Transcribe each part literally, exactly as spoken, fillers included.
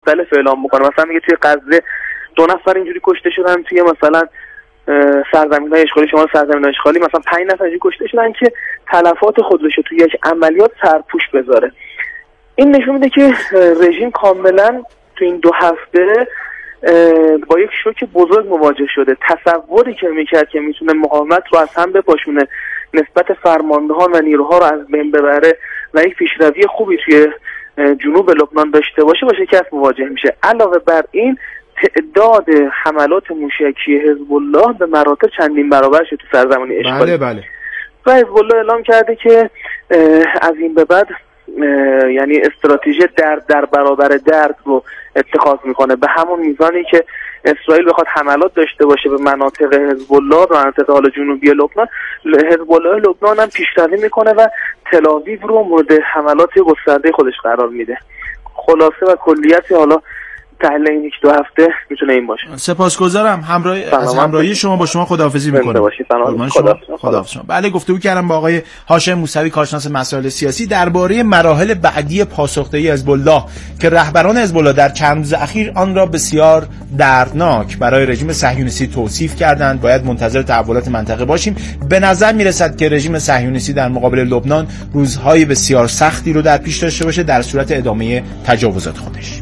مختلف اعلام بکنه. مثلا میگه توی غزه دو نفر اینجوری کشته شدن، توی مثلا سرزمین‌های اشغالی شمال سرزمین‌های اشغالی مثلا پنج نفر اینجوری کشته شدن که تلفات خودش رو توی یک عملیات سرپوش بذاره. این نشون میده که رژیم کاملا تو این دو هفته با یک شوک بزرگ مواجه شده. تصوری که میکرد که میتونه مقاومت رو از هم بپاشونه، نسبت فرماندهان و نیروها رو از بین ببره و یک پیشروی خوبی توی جنوب لبنان داشته باشه با شکست مواجه میشه. علاوه بر این تعداد حملات موشکی حزب الله به مراتب چندین برابر شده تو سرزمین اشغالی. بله بله. و حزب الله اعلام کرده که از این به بعد یعنی استراتژی درد در برابر درد رو اتخاذ میکنه، به همون میزانی که اسرائیل بخواد حملات داشته باشه به مناطق حزب الله و مناطق حال جنوبی لبنان، حزب الله لبنان هم پیشروی میکنه و تل آویو رو مورد حملات گسترده خودش قرار میده. خلاصه و کلیتی حالا تحلیل این یک دو هفته میتونه این باشه. سپاسگزارم همراه از همراهی شما. با شما خداحافظی میکنم. خداحافظ شما. بله، گفتگو کردم با آقای هاشم موسوی، کارشناس مسائل سیاسی، درباره مراحل بعدی پاسخدهی حزب الله که رهبران حزب الله در چند روز اخیر آن را بسیار دردناک برای رژیم صهیونیستی توصیف کردند. باید منتظر تحولات منطقه باشیم. به نظر میرسد که رژیم صهیونیستی در مقابل لبنان روزهای بسیار سختی رو در پیش داشته باشه در صورت ادامه تجاوزات خودش.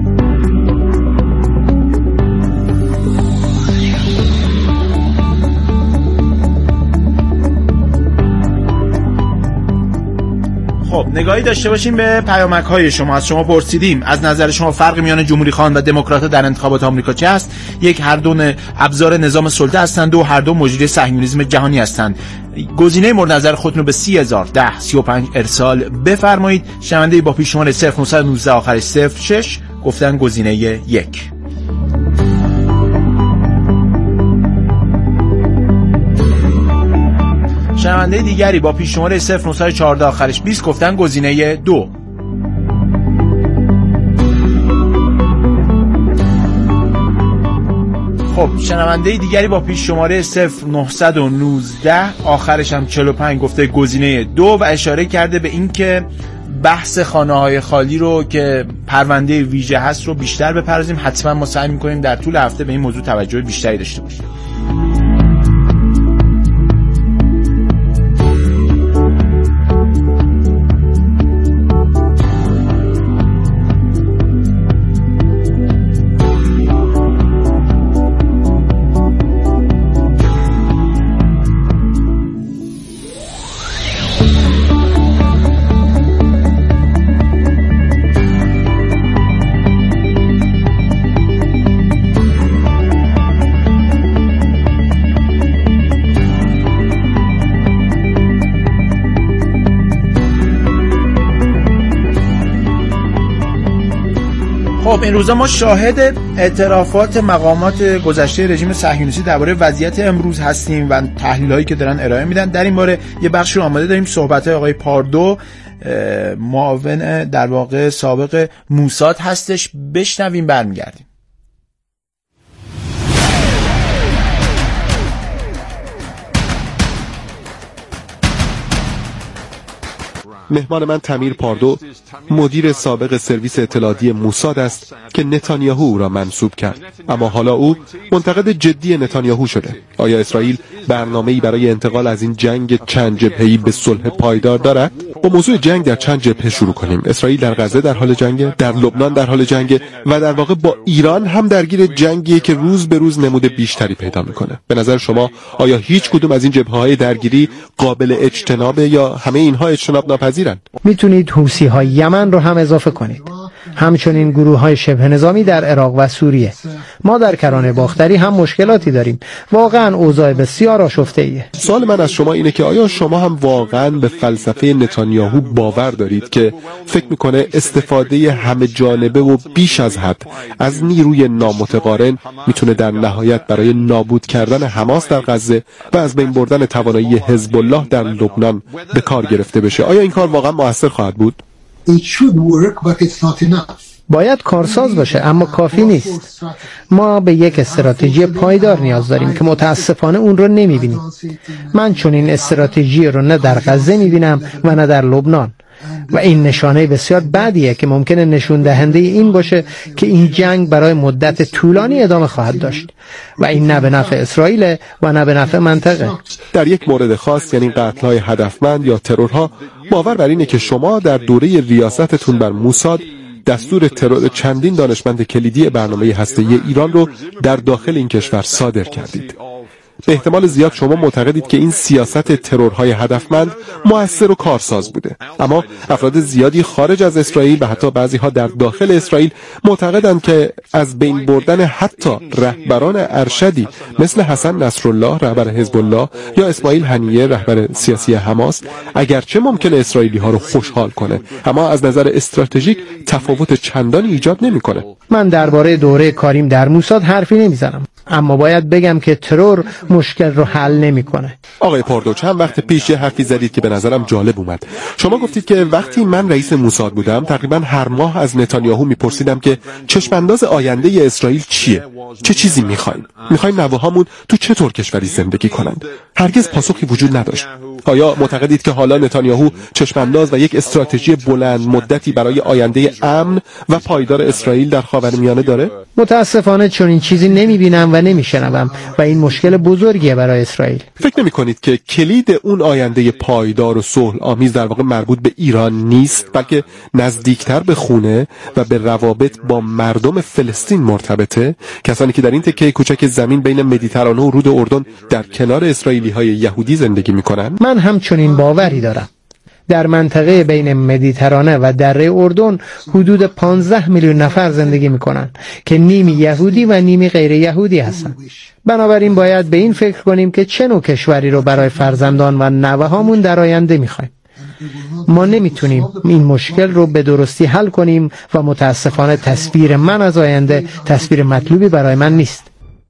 خب نگاهی داشته باشیم به پیامک‌های شما. از شما پرسیدیم از نظر شما فرق میان جمهوری خواهان و دموکرات‌ها در انتخابات آمریکا چه است؟ یک، هر دو ابزار نظام سلطه هستند. دو، هر دو مجری صهیونیسم جهانی هستند. گزینه مورد نظر خودتون رو به سی هزار و ده سی و پنج ارسال بفرمایید. شنونده با پیش شماره صفر نه یک نه آخرش صفر شش گفتن گزینه یک. شنونده دیگری با پیش شماره صفر نه یک چهار آخرش بیست گفتن گزینه دو. خب شنونده دیگری با پیش شماره صفر نه یک نه آخرش هم چهل و پنج گفته گزینه دو و اشاره کرده به این که بحث خانه‌های خالی رو که پرونده ویژه هست رو بیشتر بپردازیم. حتما ما سعی می‌کنیم در طول هفته به این موضوع توجه بیشتری داشته باشیم. خب این روزا ما شاهد اعترافات مقامات گذشته رژیم صهیونیستی درباره وضعیت امروز هستیم و تحلیل‌هایی که دارن ارائه میدن. در این باره یه بخش رو آماده داریم. صحبت‌های آقای پاردو، معاون در واقع سابق موساد هستش، بشنویم برمیگردیم. مهمان من تمیر پاردو، مدیر سابق سرویس اطلاعاتی موساد است که نتانیاهو او را منصوب کرد، اما حالا او منتقد جدی نتانیاهو شده. آیا اسرائیل برنامه‌ای برای انتقال از این جنگ چند جبهه‌ای به صلح پایدار دارد؟ با موضوع جنگ در چند جبهه شروع کنیم. اسرائیل در غزه در حال جنگ، در لبنان در حال جنگ و در واقع با ایران هم درگیر جنگی که روز به روز نمود بیشتری پیدا میکنه. به نظر شما آیا هیچ کدوم از این جبهه‌های درگیری قابل اجتناب یا همه اینها اجتناب ناپذیرن؟ میتونید حوثی‌های یمن رو هم اضافه کنید. همچنین گروه‌های شبه نظامی در عراق و سوریه. ما در کرانه باختری هم مشکلاتی داریم. واقعا اوضاع بسیار آشفته‌ایه. سوال من از شما اینه که آیا شما هم واقعا به فلسفه نتانیاهو باور دارید که فکر میکنه استفاده همه جانبه و بیش از حد از نیروی نامتقارن میتونه در نهایت برای نابود کردن حماس در غزه و از بین بردن توانایی حزب الله در لبنان به کار گرفته بشه؟ آیا این کار واقعا موثر خواهد بود؟ It should work, but it's not enough. باید کارساز باشه اما کافی نیست. ما به یک استراتژی پایدار نیاز داریم که متاسفانه اون رو نمیبینیم. من چون این استراتژی رو نه در غزه میبینم و نه در لبنان. و این نشانه بسیار بدیه که ممکنه نشون دهنده این باشه که این جنگ برای مدت طولانی ادامه خواهد داشت و این نه به نفع اسرائیل و نه به نفع منطقه. در یک مورد خاص، یعنی قتل‌های هدفمند یا ترورها، باور بر اینه که شما در دوره ریاستتون بر موساد دستور ترور چندین دانشمند کلیدی برنامه هسته‌ای ایران رو در داخل این کشور صادر کردید. به احتمال زیاد شما معتقدید که این سیاست ترورهای هدفمند مؤثر و کارساز بوده، اما افراد زیادی خارج از اسرائیل و حتی بعضی‌ها در داخل اسرائیل معتقدند که از بین بردن حتی رهبران ارشدی مثل حسن نصرالله رهبر حزب الله یا اسماعیل هنیه رهبر سیاسی حماس، اگرچه ممکنه اسرائیلی‌ها رو خوشحال کنه، اما از نظر استراتژیک تفاوت چندانی ایجاد نمی‌کنه. من درباره دوره کاریم در موساد حرفی نمیزنم، اما باید بگم که ترور مشکل رو حل نمیکنه. آقای پاردو، چند وقت پیش یه حرفی زدید که به نظرم جالب اومد. شما گفتید که وقتی من رئیس موساد بودم تقریبا هر ماه از نتانیاهو میپرسیدم که چشمانداز آینده اسرائیل چیه؟ چه چیزی میخوایم؟ میخوایم نوه‌هامون تو چطور کشوری زندگی کنند؟ هرگز پاسخی وجود نداشت. آیا معتقدید که حالا نتانیاهو چشمانداز و یک استراتژی بلند مدتی برای آینده امن و پایدار اسرائیل در خاورمیانه داره؟ متاسفانه چون این چیزی نمیبینم و نمیشنوم و این مشکل بزرگیه برای اسرائیل. فکر نمی کنید که کلید اون آینده پایدار و صلح آمیز در واقع مربوط به ایران نیست، بلکه نزدیکتر به خونه و به روابط با مردم فلسطین مرتبطه؟ کسانی که در این تکه کوچک زمین بین مدیترانه و رود اردن در کنار اسرائیلی‌های یهودی زندگی می‌کنند؟ من همچنین باوری دارم. در منطقه بین مدیترانه و دره اردن حدود پانزده میلیون نفر زندگی میکنن که نیمی یهودی و نیمی غیر یهودی هستن. بنابراین باید به این فکر کنیم که چه نوع کشوری رو برای فرزندان و نوه‌هامون در آینده میخوایم. ما نمیتونیم این مشکل رو به درستی حل کنیم و متاسفانه تصویر من از آینده تصویر مطلوبی برای من نیست.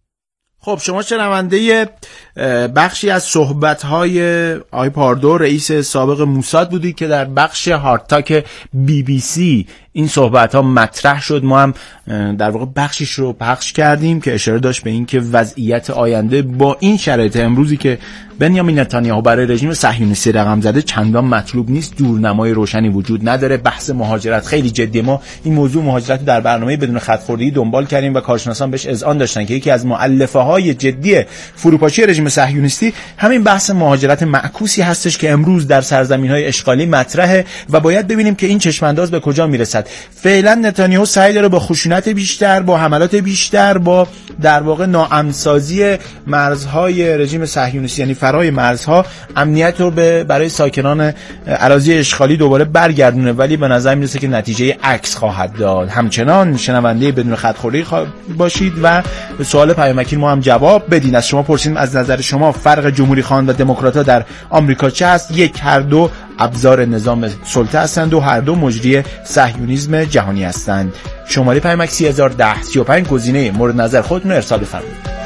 خب شما شنونده بخشی از صحبت‌های آقای پاردو رئیس سابق موساد بودید که در بخش هارد تاک بی بی سی این صحبت‌ها مطرح شد. ما هم در واقع بخشیش رو پخش کردیم که اشاره داشت به این که وضعیت آینده با این شرایط امروزی که بنیامین نتانیاهو برای رژیم صهیونیستی رقم زده چندان مطلوب نیست. دورنمای روشنی وجود نداره. بحث مهاجرت خیلی جدیه. ما این موضوع مهاجرت در برنامه بدون خط‌خوردی دنبال کردیم و کارشناسان بهش اذعان داشتن که یکی از مؤلفه‌های جدی فروپاشی رژیم صهیونیستی همین بحث مهاجرت معکوسی هستش که امروز در سرزمین‌های اشغالی مطرحه و باید ببینیم که این چشم‌انداز به کجا میرسد. فعلا نتانیاهو سعی داره با خشونت بیشتر، با حملات بیشتر، با در واقع ناامن‌سازی مرزهای رژیم صهیونیستی یعنی فرای مرزها امنیت رو به برای ساکنان اراضی اشغالی دوباره برگردونه، ولی به نظر میرسه که نتیجه عکس خواهد داد. همچنان شنونده بدون خط‌خوردی باشید و به سوال پیامکی ما هم جواب بدین. از شما پرسیدیم از نظر شما فرق جمهوری خواهان و دموکرات‌ها در آمریکا چه است؟ یک، هر دو ابزار نظام سلطه هستند و هر دو مجری صهیونیسم جهانی هستند. شماره پیامک سه هزار و ده سی و پنج گزینه مورد نظر خودتون رو ارسال بفرمایید.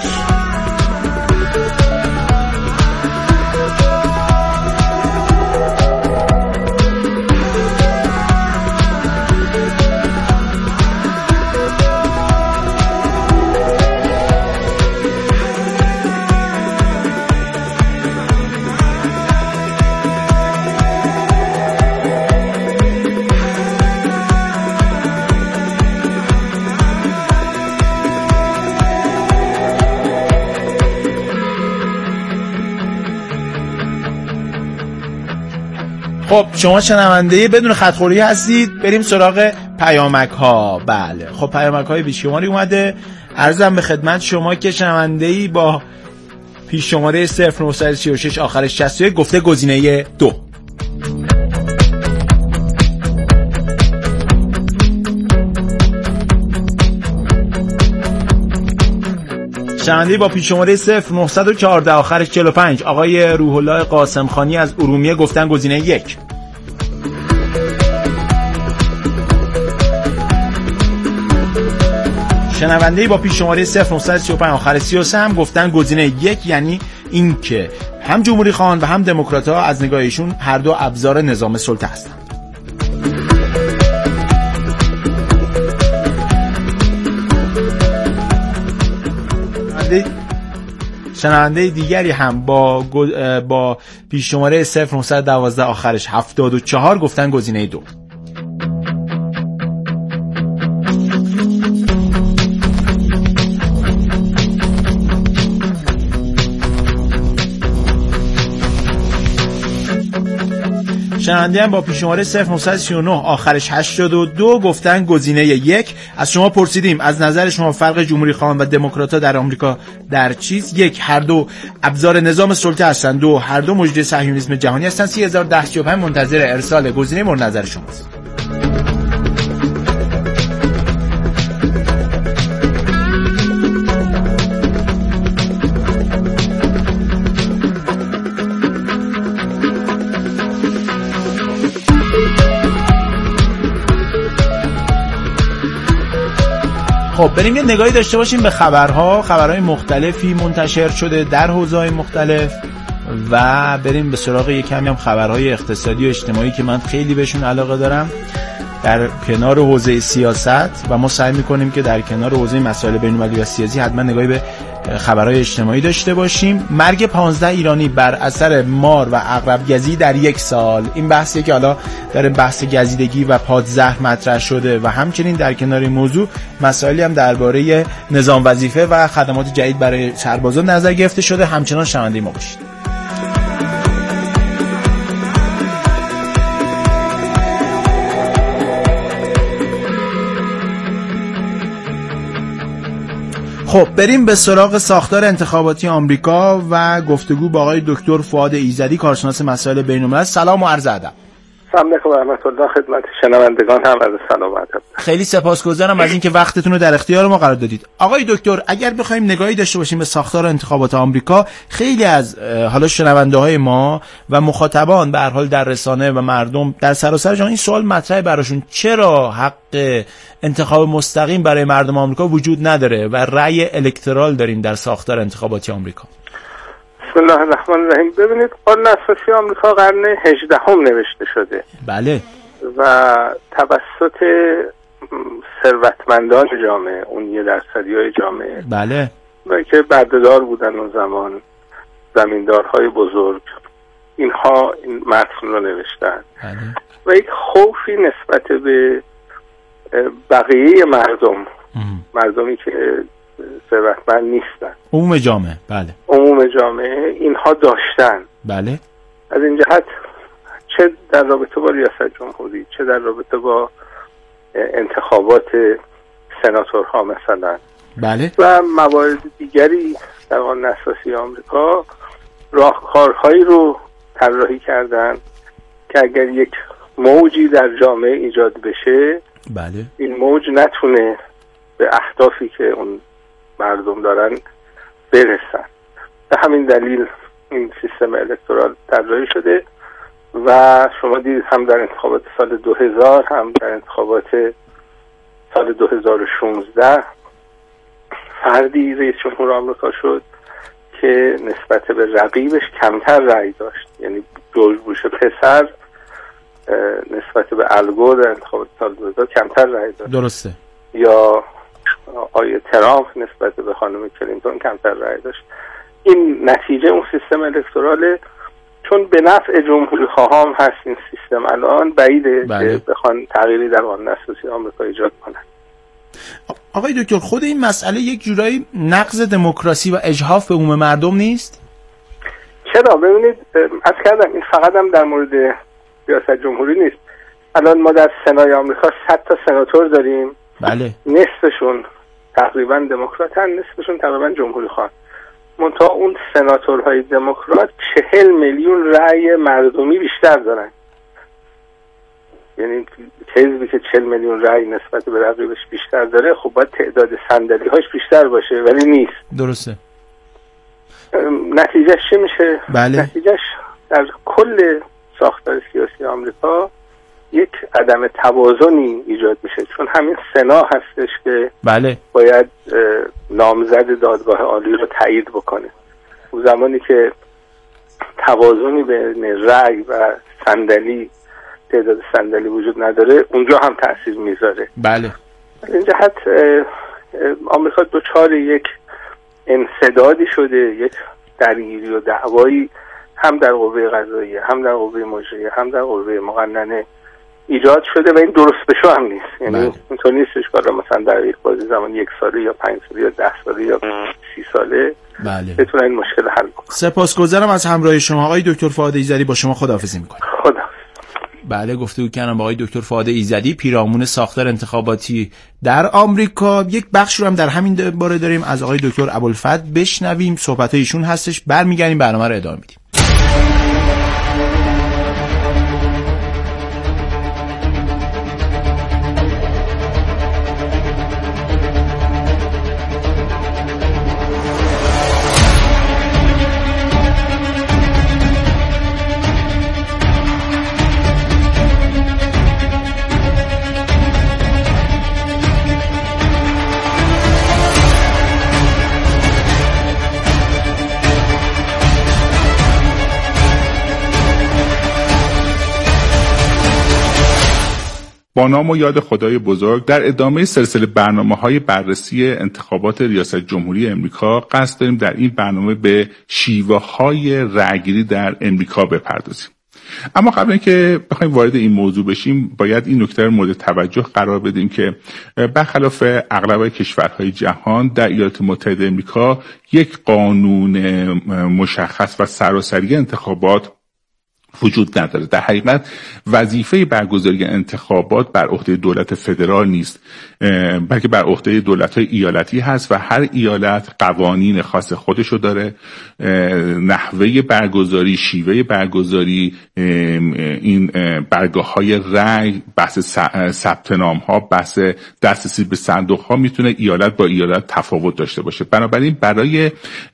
خب شما شنونده بدون خط‌خوردی هستید. بریم سراغ پیامک ها. بله خب پیامک های بیشماری اومده. عرضم به خدمت شما که شنونده‌ای با پیش شماره صفر نه سه شش آخرش شصت و یک گفته گزینه دو. شنونده‌ای با پیش شماره صفر نه یک چهار آخرش چهل و پنج آقای روح الله قاسم خانی از ارومیه گفتن گزینه یک. شنونده‌ای با پیش شماره صفر نه سه پنج آخر سی و سه هم گفتن گزینه یک، یعنی این که هم جمهوری خواهان و هم دموکرات‌ها از نگاهشون هر دو ابزار نظام سلطه هستند. شنونده دیگری هم با با پیش شماره صفر نهصد و دوازده آخرش هفتاد و چهار گفتن گزینه دو. شنونده هم با پیش شماره صفر نهصد و سی و نه آخرش هشتاد و دو گفتن گزینه یک. از شما پرسیدیم از نظر شما فرق جمهوری خواهان و دموکرات‌ها در آمریکا در چیست؟ یک، هر دو ابزار نظام سلطه هستند. دو، هر دو مجری صهیونیسم جهانی هستند. سه هزار و ده سی و پنج منتظر ارسال گزینه مورد نظر شماست. خب بریم یه نگاهی داشته باشیم به خبرها، خبرهای مختلفی منتشر شده در حوزه‌های مختلف و بریم به سراغ یک کمی هم خبرهای اقتصادی و اجتماعی که من خیلی بهشون علاقه دارم در کنار حوزه سیاست و ما سعی می‌کنیم که در کنار حوزه مسائل بین‌المللی و سیاسی حتما نگاهی به خبرهای اجتماعی داشته باشیم. مرگ پانزده ایرانی بر اثر مار و عقرب گزی در یک سال، این بحثی که حالا در بحث گزیدگی و پادزهر مطرح شده و همچنین در کنار این موضوع مسائلی هم درباره نظام وظیفه و خدمات جدید برای سربازان نظر گرفته شده. همچنان شنونده ما باشید. خب بریم به سراغ ساختار انتخاباتی آمریکا و گفتگو با آقای دکتر فؤاد ایزدی کارشناس مسائل بین‌الملل. سلام و عرض ادب. سلام علیکم و رحمت الله خدمت شنوندگان هم از سلام و ادب. خیلی سپاسگزارم از اینکه وقتتون رو در اختیار ما قرار دادید. آقای دکتر اگر بخوایم نگاهی داشته باشیم به ساختار انتخابات آمریکا، خیلی از حالا شنونده‌های ما و مخاطبان به هر حال در رسانه و مردم در سراسر جهان این سوال مطرح براشون، چرا حق انتخاب مستقیم برای مردم آمریکا وجود نداره و رأی الکترال داریم در ساختار انتخاباتی آمریکا؟ بسم الله الرحمن الرحیم. ببینید قانون اساسی آمریکا قرن هجدهم نوشته شده. بله. و توسط ثروتمندان جامعه، اون یه درصدیای جامعه، بله، و که بردهدار بودن اون زمان، زمیندارهای بزرگ، اینها این متن رو نوشتن. بله. و یک خوفی نسبت به بقیه مردم، ام. مردمی که ثروتمند نیستن، عموم جامعه، بله، عموم جامعه اینها داشتن. بله. از این جهت چه در رابطه با ریاست جمهوری، چه در رابطه با انتخابات سناتورها مثلا، بله، و موارد دیگری در قانون اساسی آمریکا راهکارهایی رو طراحی کردن که اگر یک موجی در جامعه ایجاد بشه، بله، این موج نتونه به اهدافی که اون مردم دارن برسن. به همین دلیل این سیستم الکترال طراحی شده و شما دیدید هم در انتخابات سال دو هزار هم در انتخابات سال دو هزار و شانزده فردی رئیس جمهور آمریکا شد که نسبت به رقیبش کمتر رأی داشت. یعنی جورج بوش پسر نسبت به الگور در انتخابات سال دو هزار کمتر رأی داشت. درسته. یا آقای ترامپ نسبت به خانم کلینتون کمتر رأی داشت. این نتیجه اون سیستم الکتراله. چون به نفع جمهوری خواهان هست این سیستم، الان بعیده بله. که بخوان تغییری در قانون اساسی آمریکا ایجاد کنن. آقای دکتر خود این مسئله یک جورایی نقض دموکراسی و اجحاف به عموم مردم نیست؟ چرا؟ ببینید از کردم این فقط هم در مورد ریاست جمهوری نیست. الان ما در سنای آمریکا صد تا سناتور داریم. بله. نصفشون تقریبا دموکراتن، نصفشون تقریبا جمهوری خواهن. منتها اون سناتورهای دموکرات چهل میلیون رأی مردمی بیشتر دارن. یعنی حزبی که چهل میلیون رأی نسبت به رقیبش بیشتر داره، خب باید تعداد صندلی‌هاش بیشتر باشه، ولی نیست. درسته. نتیجهش چی میشه؟ بله. نتیجهش در کل ساختار سیاسی آمریکا یک عدم توازنی ایجاد میشه، چون همین سنا هستش که بله. باید نامزد دادگاه عالی رو تایید بکنه. اون زمانی که توازنی بین رأی و صندلی، تعداد صندلی وجود نداره، اونجا هم تأثیر میذاره. بله. این جهت آمریکا دوچار یک انسدادی شده، یک درگیری و دعوایی هم در قوه قضاییه، هم در قوه مجریه، هم در قوه مقننه ایجاد شده و این درست به شو هم نیست. یعنی اینطور نیستش که مثلا در یک بازی زمان یک ساله یا پنج ساله یا ده ساله یا سی ساله بله بتونه این مشکل حل کنه. سپاسگزارم از همراهی شما آقای دکتر فؤاد ایزدی. با شما خداحافظی میکنم. خدا. بله گفتگو کردم با آقای دکتر فؤاد ایزدی، پیرامون ساختار انتخاباتی در آمریکا. یک بخش رو هم در همین باره داریم از آقای دکتر ابوالفتح بشنویم، صحبت ایشون هستش، برمیگردیم برنامه رو ادامه میدیم. با نام و یاد خدای بزرگ، در ادامه سلسله برنامه‌های بررسی انتخابات ریاست جمهوری امریکا قصد داریم در این برنامه به شیوه‌های رأی‌گیری در امریکا بپردازیم. اما قبل اینکه بخوایم وارد این موضوع بشیم، باید این نکته رو مورد توجه قرار بدیم که برخلاف اغلب کشورهای جهان، در ایالات متحده امریکا یک قانون مشخص و سراسری انتخابات وجود نداره. در حقیقت وظیفه برگزاری انتخابات بر عهده دولت فدرال نیست، بلکه بر عهده دولت‌های ایالتی هست و هر ایالت قوانین خاص خودشو داره. نحوه برگزاری، شیوه برگزاری این برگاه‌های رأی، بحث ثبت نام‌ها، بحث دسترسی به صندوق‌ها میتونه ایالت با ایالت تفاوت داشته باشه. بنابراین برای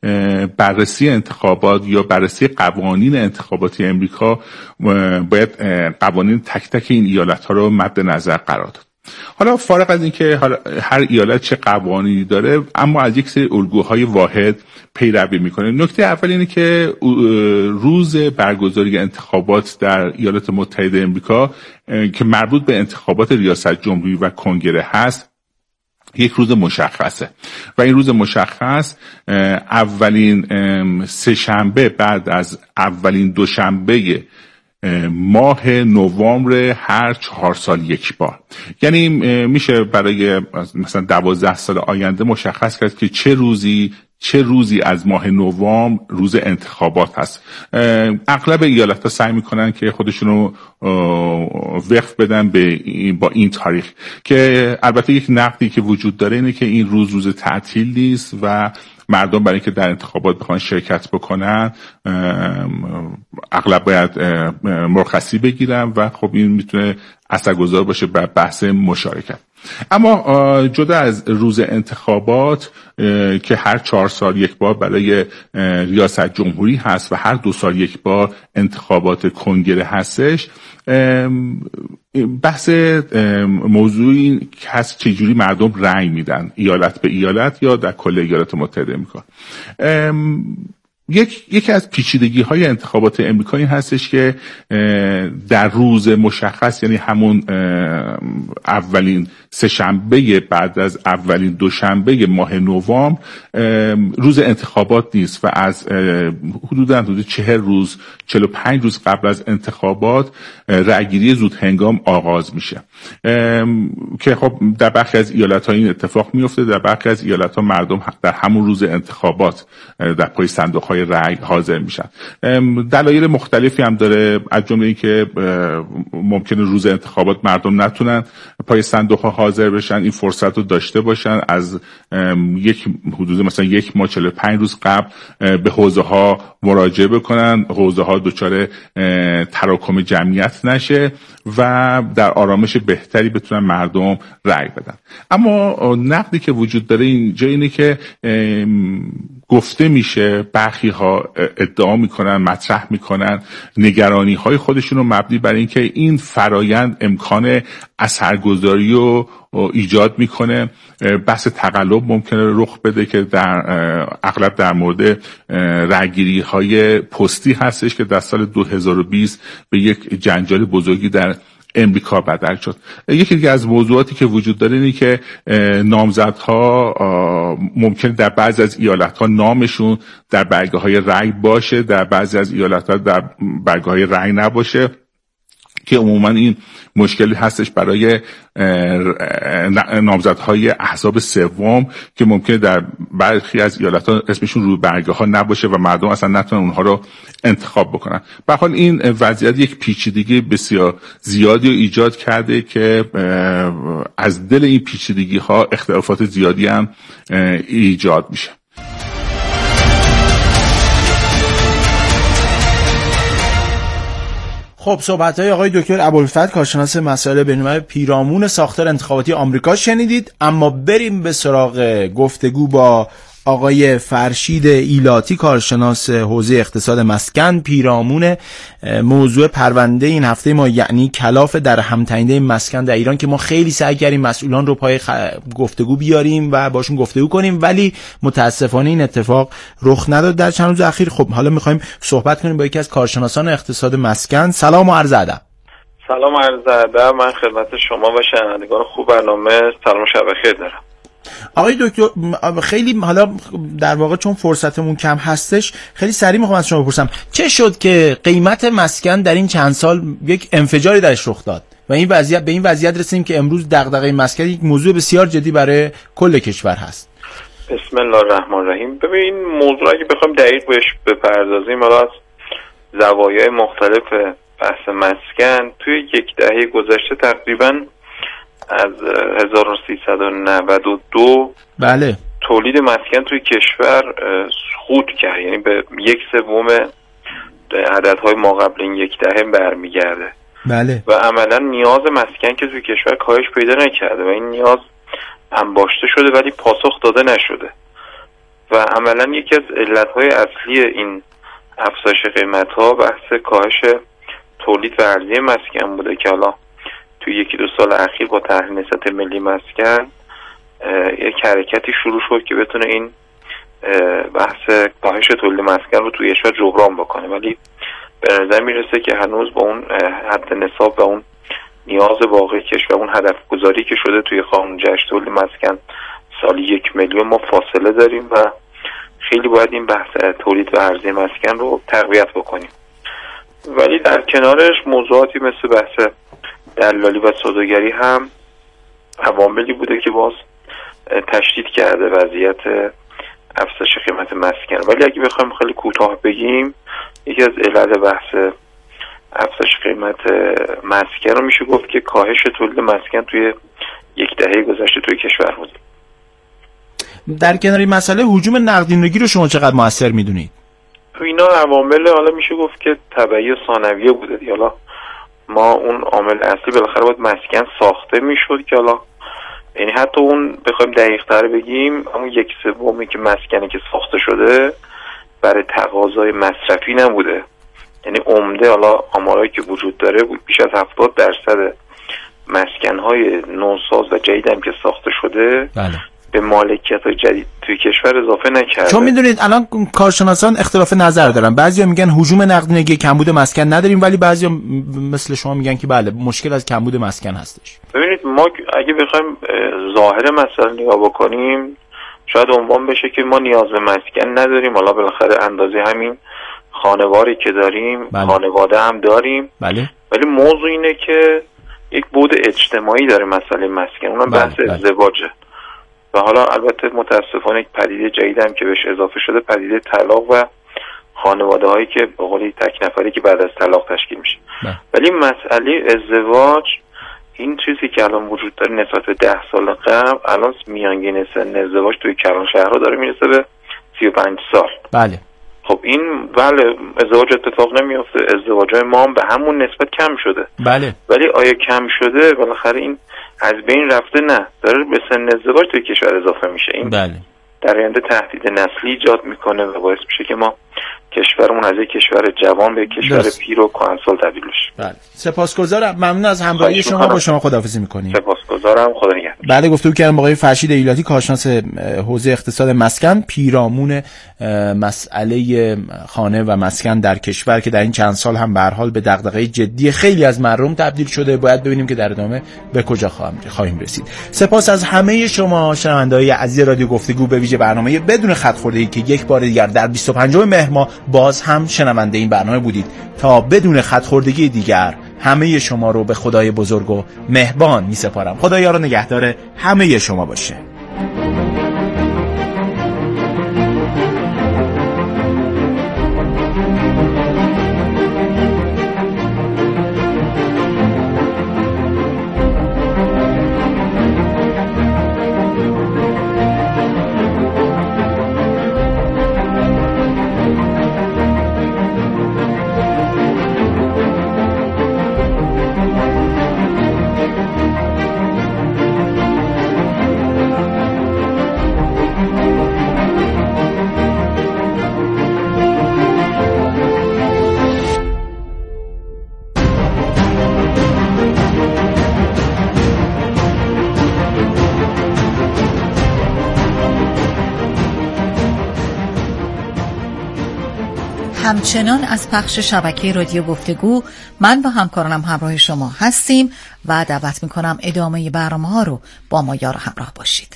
بررسی انتخابات یا بررسی قوانین انتخاباتی امریکا باید قوانین تک تک این ایالت ها رو مد نظر قرار داد. حالا فارغ از این که هر ایالت چه قوانینی داره، اما از یک سری الگوهای واحد پیروی میکنه. نکته اول اینه که روز برگزاری انتخابات در ایالات متحده امریکا که مربوط به انتخابات ریاست جمهوری و کنگره هست، یک روز مشخصه و این روز مشخص اولین سه شنبه بعد از اولین دوشنبه ماه نوامبر هر چهار سال یک بار. یعنی میشه برای مثلا دوازده سال آینده مشخص کرد که چه روزی چه روزی از ماه نوامبر روز انتخابات هست. اغلب ایالت‌ها سعی میکنن که خودشونو وقف بدن به این با این تاریخ، که البته یک نقدی که وجود داره اینه که این روز روز تعطیل نیست و مردم برای اینکه در انتخابات بخوان شرکت بکنن اغلب باید مرخصی بگیرن و خب این میتونه اثرگذار باشه بر بحث مشارکت. اما جدا از روز انتخابات که هر چهار سال یک بار برای ریاست جمهوری هست و هر دو سال یک بار انتخابات کنگره هستش، بحث موضوعی هست چجوری مردم رأی میدن ایالت به ایالت یا در کل ایالات متحده آمریکا. یک یکی از پیچیدگی های انتخابات امریکا این هستش که در روز مشخص، یعنی همون اولین سه شنبه بعد از اولین دوشنبه ماه نوامبر روز انتخابات نیست و از حدوداً حدود چهل روز چهل و پنج روز قبل از انتخابات رأیگیری زود هنگام آغاز میشه که خب در برخی از ایالت‌ها این اتفاق میفته، در برخی از ایالت‌ها مردم در همون روز انتخابات در پای صندوق‌های رأی حاضر میشن. دلایل مختلفی هم داره، از جمله اینکه ممکنه روز انتخابات مردم نتونن پای صندوق‌ها حاضر بشن، این فرصت رو داشته باشن از یک حدود مثلا یک ماه چهل و پنج روز قبل به حوزه‌ها مراجعه بکنن، حوزه‌ها دچار تراکم جمعیت نشه و در آرامش بهتری بتونن مردم رأی بدن. اما نقدی که وجود داره اینجا اینه که گفته میشه، برخی ها ادعا میکنن، مطرح میکنن نگرانی های خودشون رو مبنی بر اینکه این فرایند امکان اثرگذاری رو ایجاد میکنه. بحث تقلب ممکنه رخ بده که در اغلب در مورد رأیگیری های پستی هستش که در سال دو هزار و بیست به یک جنجال بزرگی در امریکا بدل شد. یکی دیگه از موضوعاتی که وجود داره اینه که نامزدها ممکن در بعضی از ایالت‌ها نامشون در برگه‌های رأی باشه، در بعضی از ایالت‌ها در برگه‌های رأی نباشه، که عموما این مشکلی هستش برای نامزدهای احزاب سوم که ممکنه در برخی از ایالت‌ها اسمشون روی برگه‌ها نباشه و مردم اصلا نتونن اونها رو انتخاب بکنن. به هر حال این وضعیت یک پیچیدگی بسیار زیادی رو ایجاد کرده که از دل این پیچیدگی‌ها اختلافات زیادی هم ایجاد میشه. خب صحبت‌های آقای دکتر ابوالفتح کارشناس مسائل بین‌المللی پیرامون ساختار انتخاباتی آمریکا شنیدید. اما بریم به سراغ گفتگو با آقای فرشید ایلاتی کارشناس حوزه اقتصاد مسکن پیرامون موضوع پرونده این هفته ما، یعنی کلاف در همتنیده مسکن در ایران، که ما خیلی سعی کردیم مسئولان رو پای خ... گفتگو بیاریم و باشون گفتگو کنیم، ولی متاسفانه این اتفاق رخ نداد در چند روز اخیر. خب حالا می‌خوایم صحبت کنیم با یکی از کارشناسان اقتصاد مسکن. سلام و عرض ادب. سلام و عرض ادب. من خدمت شما و شنوندگان خوب برنامه سلام و شب بخیر دارم. آقای دکتر خیلی حالا در واقع چون فرصتمون کم هستش خیلی سریع میخوام از شما بپرسم چه شد که قیمت مسکن در این چند سال یک انفجاری درش رخ داد و این وضعیت به این وضعیت رسیدیم که امروز دغدغه مسکن یک موضوع بسیار جدی برای کل کشور هست؟ بسم الله الرحمن الرحیم. ببین این موضوع اگه بخوایم دقیق بهش بپردازیم، حالا از زوایای مختلف بحث مسکن توی یک دهه گذشته تقریباً از هزار و سیصد و نود و دو بله تولید مسکن توی کشور سقوط کرد، یعنی به یک سوم عددهای ما قبل این یک دهه برمیگرده. بله. و عملا نیاز مسکن که توی کشور کاهش پیدا نکرده و این نیاز انباشته شده ولی پاسخ داده نشده و عملا یکی از علتهای اصلی این افزایش قیمت‌ها بحث کاهش تولید و عرضه مسکن بوده که حالا توی یکی دو سال اخیر با طرح نهضت ملی مسکن یک حرکتی شروع شد که بتونه این بحث کاهش تولید مسکن رو توی کشور جبران بکنه، ولی به نظر میرسه که هنوز با اون حد نصاب و اون نیاز واقعی کشور، اون هدف گذاری که شده توی قانون جشن تولید مسکن سالی یک میلیون ما فاصله داریم و خیلی باید این بحث تولید و عرضه مسکن رو تقویت بکنیم. ولی در کنارش موضوعاتی مثل بحث دلالی و سوداگری هم عواملی بوده که باز تشدید کرده وضعیت افزایش قیمت مسکن. ولی اگه بخوایم خیلی کوتاه بگیم، یکی از علل بحث افزایش قیمت مسکن رو میشه گفت که کاهش تولید مسکن توی یک دهه گذشته توی کشور بود. در کنار این مسئله هجوم نقدینگی رو شما چقدر موثر میدونید؟ تو اینا عوامل حالا میشه گفت که طبیعی و ثانویه بوده دیگه. حالا ما اون عامل اصلی بالاخره باید مسکن ساخته میشد که حالا یعنی حتی اون بخوایم دقیق تر بگیم همون یک سومی که مسکنی که ساخته شده برای تقاضای مصرفی نبوده، یعنی عمده حالا آمارایی که وجود داره بود بیش از هفتاد درصد مسکن‌های نوساز و جدید هم که ساخته شده بله. به مالکیت جدید توی کشور اضافه نکرده. چون میدونید الان کارشناسان اختلاف نظر دارن، بعضیا میگن هجوم نقدینگی کمبود مسکن نداریم، ولی بعضیا مثل شما میگن که بله مشکل از کمبود مسکن هستش. ببینید ما اگه بخوایم ظاهر مسئله نگاه بکنیم شاید عنوان بشه که ما نیاز به مسکن نداریم، حالا بالاخره اندازه همین خانواری که داریم بله. خانواده هم داریم بله. ولی موضوع اینه که یک بعد اجتماعی داره مسئله مسکن، اونم بحث بله. ازدواجه و حالا البته متاسفانه یک پدیده جدید هم که بهش اضافه شده پدیده طلاق و خانواده هایی که به قولی تک نفری که بعد از طلاق تشکیل میشه نه. ولی مسئله ازدواج این چیزی که الان وجود داره نسبت به ده سال قبل الان میانگین سن ازدواج توی کلان شهرها داره میرسه به سی و پنج سال. بله. خب این بله ازدواج اتفاق نمیافته، ازدواجهای ما هم به همون نسبت کم شده. بله. ولی آیا کم شده؟ بالاخره این از بین رفته نه، داره به سن ازدواج توی کشور اضافه میشه. این بله. در آینده تهدید نسلی ایجاد میکنه و باعث میشه که ما کشورمون از یک کشور جوان به کشور پیر و کهنسال تبدیل بشه. بله سپاسگزارم، ممنون از همراهی شما. با شما خداحافظی می‌کنیم. سپاسگزارم، خدا نگهدار. بله گفتگو کردم با آقای فرشید ایلاتی، کارشناس حوزه اقتصاد مسکن، پیرامون مسئله خانه و مسکن در کشور که در این چند سال هم به هر حال به دغدغه جدی خیلی از مردم تبدیل شده. باید ببینیم که در ادامه به کجا خواهیم رسید. سپاس از همه شما شنونده‌های عزیز رادیو گفتگو، به ویژه برنامه بدون خط خوردگی که یک بار دیگر در بیست و پنجم مهر ماه باز هم شنونده این برنامه بودید. تا بدون خط خوردگی دیگر همه شما رو به خدای بزرگ و مهربان می سپارم. خدا یار و نگهدار همه شما باشه. همچنان از پخش شبکه رادیو گفتگو من و همکارانم همراه شما هستیم و دعوت میکنم ادامه برنامه ها رو با ما یار همراه باشید.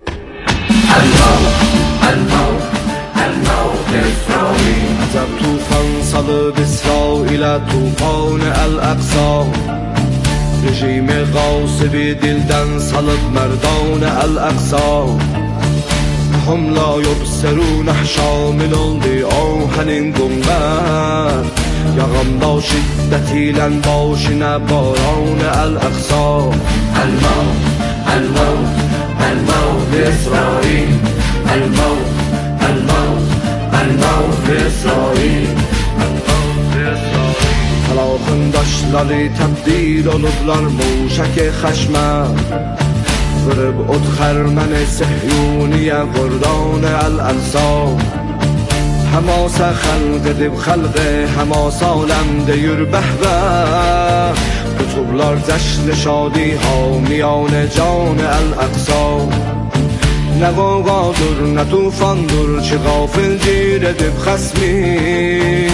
عجب توفان صلب اسرائیل توفان الاقصا رژیم غاصب دلدن صلب مردان الاقصا هم لا یبصرون شامل آهن گنبد یغم با شدتی لن باشن باران الاقصا الموت الموت الموت اسرائیل الموت الموت الموت اسرائیل فلاخن داشتları تبدیل olublar موشک خشمه ضرب ادخر من سحیونی قردان الاقصا حماس خلق دب خلق حماس عالم دیور بهبه کتبلار جشن شادی ها میان جان الاقصا نه غوغادر نه توفاندر چه غافل گیر دب خسمی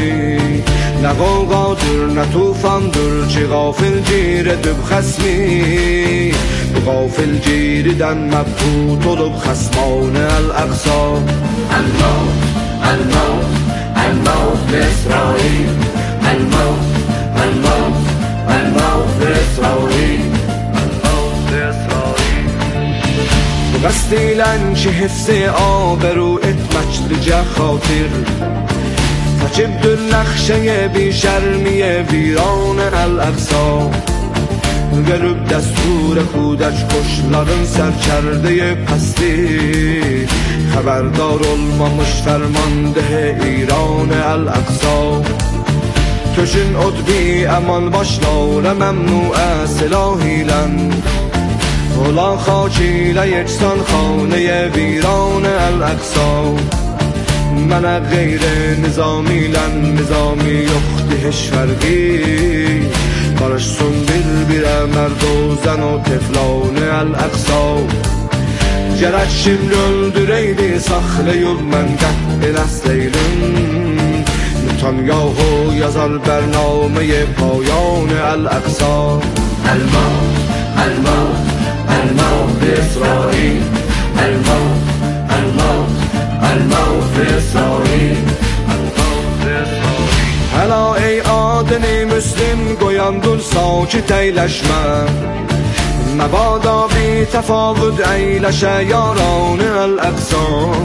نه غوغادر نه توفاندر چه غافل گیر دب خسمی غافل گیردن مبهوت olup خصمان الاقصا الموت الموت الموت اسرائیل الموت الموت الموت اسرائیل الموت اسرائیل بقصدیلن چه حفظ آبرو اتمچ لجه خاطر فچب دل نخشه بی شرمی ویران الاقصا گرب دستور خودش کشلارın سرکرده پستی خبردار olmamış فرمانده ایران الاقصا تشن ادبی امان başlar ممنوع سلاحیلن اولا خاکیله یکسان خانه ویران الاقصا من غیر نظامیلن نظامی یختی هش فرقی barışsın bir-birə mərd o zən o teflan el-əqsa Gərək şimdi öldürəydi saxlayıb mən qət eləsəydim Netanyahu yazar bərnaməyə payan el-əqsa El-Mavt, El-Mavt, El-Mavt İsrail El-Mavt, El-Mavt, El-Mavt İsrail El-Mavt İsrail Həla ey adını müslim qoyan dur sakit eyləşmə Məbada bir təfavüd eyləşə yaran el-əqsa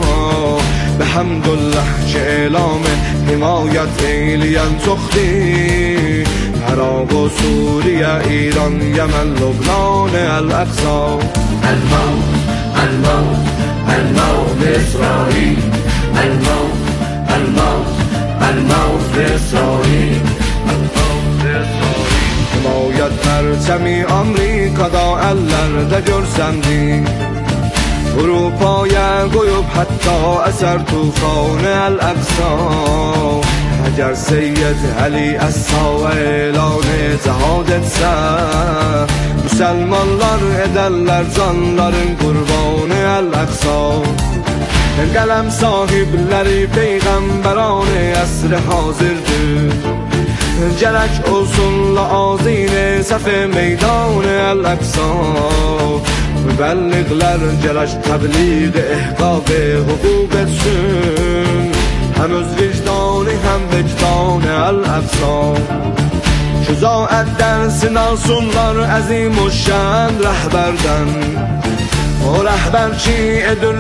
Bəhəmdülləh ki elamı himayət eyləyən çoxdir Əraq o Suriyə, İran, Yəmən, Lubnan el-əqsa El-Mavt, El-Mavt, El-Mavt İsrail El-Mavt, El-Mavt الموت اسرائیل الموت اسرائیل حمایت پرچمی آمریکادا əllərdə görsəndi اروپای قیوب حتی اثر توفان الاقصا اگر سید علی اسا اعلان zahadət sə Müsəlmanlar edərlər canların qurbanı Əl-Əqsa Qələm sahibləri peyğəmbərani əsr hazırdır Gələk olsunla azine səfə meydanı Əl-Əqsa Mübəlliğlər gələk təbliğ ehqab hüquq etsin Həm öz vicdanı həm vicdanı Əl-Əqsa Şücaət dərsin alsınlar əzim o şən rəhbərdən O rəhbər ki edir